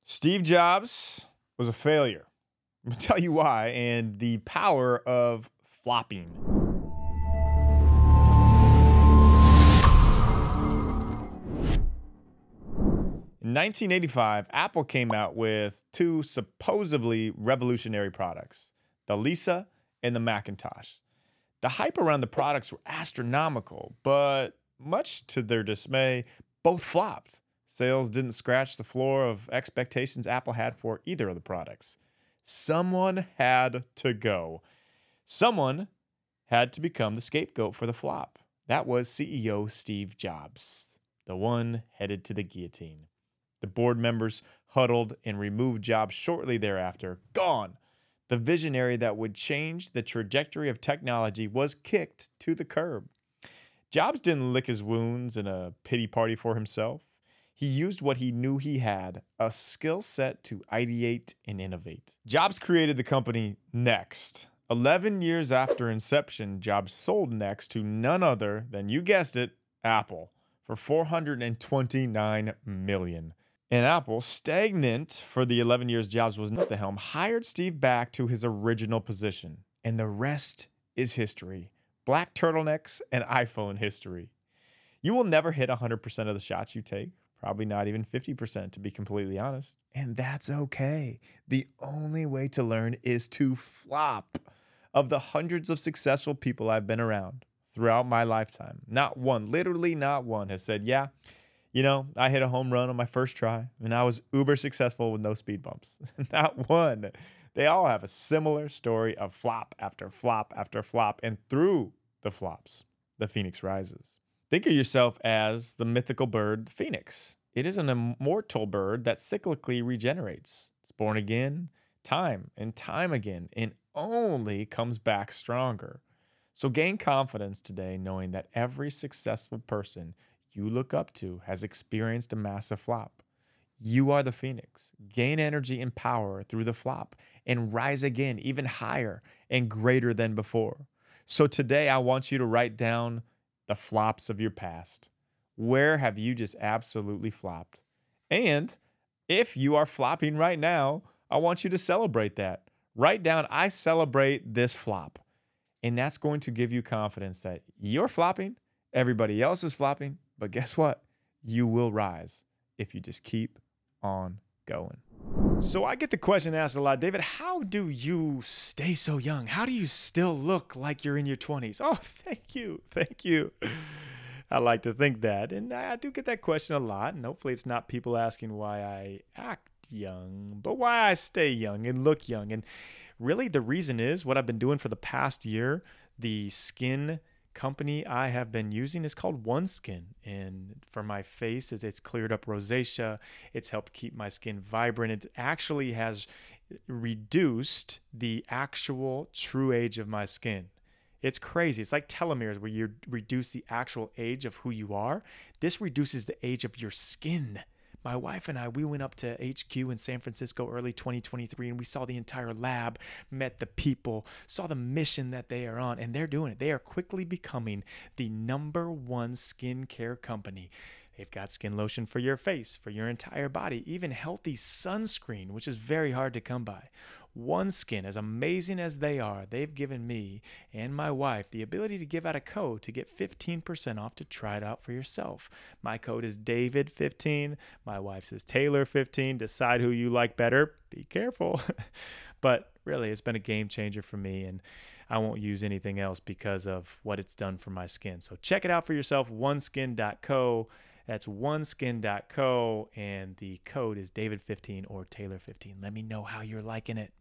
Steve Jobs was a failure. I'm going to tell you why and the power of flopping. In 1985, Apple came out with two supposedly revolutionary products, the Lisa and the Macintosh. The hype around the products were astronomical, but much to their dismay, both flopped. Sales didn't scratch the floor of expectations Apple had for either of the products. Someone had to go. Someone had to become the scapegoat for the flop. That was CEO Steve Jobs, the one headed to the guillotine. The board members huddled and removed Jobs shortly thereafter. Gone. The visionary that would change the trajectory of technology was kicked to the curb. Jobs didn't lick his wounds in a pity party for himself. He used what he knew he had, a skill set to ideate and innovate. Jobs created the company Next. 11 years after inception, Jobs sold Next to none other than, you guessed it, Apple, for $429 million. And Apple, stagnant for the 11 years Jobs was at the helm, hired Steve back to his original position. And the rest is history. Black turtlenecks and iPhone history. You will never hit 100% of the shots you take. Probably not even 50%, to be completely honest. And that's okay. The only way to learn is to flop. Of the hundreds of successful people I've been around throughout my lifetime, not one, literally not one, has said, yeah, I hit a home run on my first try, and I was uber successful with no speed bumps. Not one. They all have a similar story of flop after flop after flop, and through the flops, the phoenix rises. Think of yourself as the mythical bird, the phoenix. It is an immortal bird that cyclically regenerates. It's born again, time and time again, and only comes back stronger. So gain confidence today knowing that every successful person you look up to has experienced a massive flop. You are the phoenix. Gain energy and power through the flop and rise again, even higher and greater than before. So today I want you to write down the flops of your past. Where have you just absolutely flopped? And if you are flopping right now, I want you to celebrate that. Write down, I celebrate this flop. And that's going to give you confidence that you're flopping, everybody else is flopping, but guess what? You will rise if you just keep on going. So I get the question asked a lot, David, how do you stay so young? How do you still look like you're in your 20s? Oh, thank you. Thank you. I like to think that. And I do get that question a lot. And hopefully it's not people asking why I act young, but why I stay young and look young. And really the reason is what I've been doing for the past year. The skin company I have been using is called OneSkin, and for my face it's cleared up rosacea. It's helped keep my skin vibrant. It actually has reduced the actual true age of my skin. It's crazy. It's like telomeres where you reduce the actual age of who you are. This reduces the age of your skin. My wife and I, we went up to HQ in San Francisco early 2023, and we saw the entire lab, met the people, saw the mission that they are on, and they're doing it. They are quickly becoming the #1 skincare company. They've got skin lotion for your face, for your entire body, even healthy sunscreen, which is very hard to come by. OneSkin, as amazing as they are, they've given me and my wife the ability to give out a code to get 15% off to try it out for yourself. My code is David15. My wife's is Taylor15. Decide who you like better. Be careful. But really, it's been a game changer for me, and I won't use anything else because of what it's done for my skin. So check it out for yourself, oneskin.co. That's oneskin.co, and the code is David15 or Taylor15. Let me know how you're liking it.